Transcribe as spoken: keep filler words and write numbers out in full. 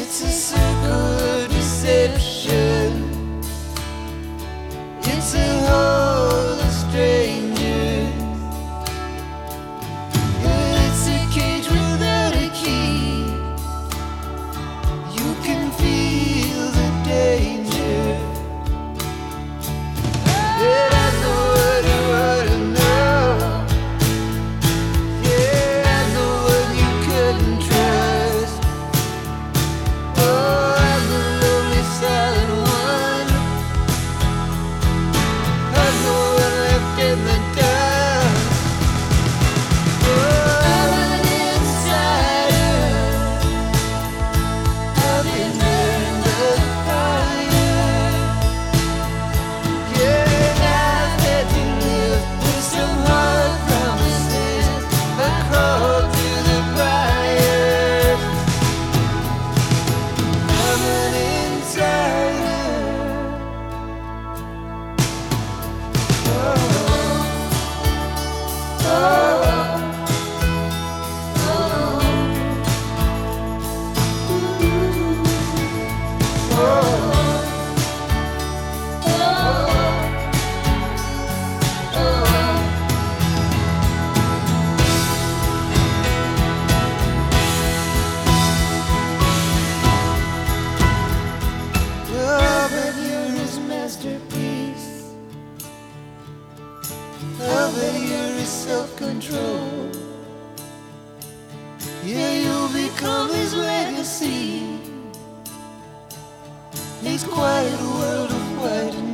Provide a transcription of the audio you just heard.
It's a circle of deception. It's a hole of strangers. It's a cage without a key. You can feel the danger. And I know what you ought to know. Yeah, I know what you couldn't trust. Oh, I'm the lonely silent one. I know what left in the dust. Oh, I'm an insider. I've been in the fire. Yeah, I've had to live with some hard promises. I crawled through the briars. I'm an insider. Oh, oh, oh, but you're his masterpiece. Oh, but you're his self-control. Yeah, you'll become his legacy. His quiet world of white and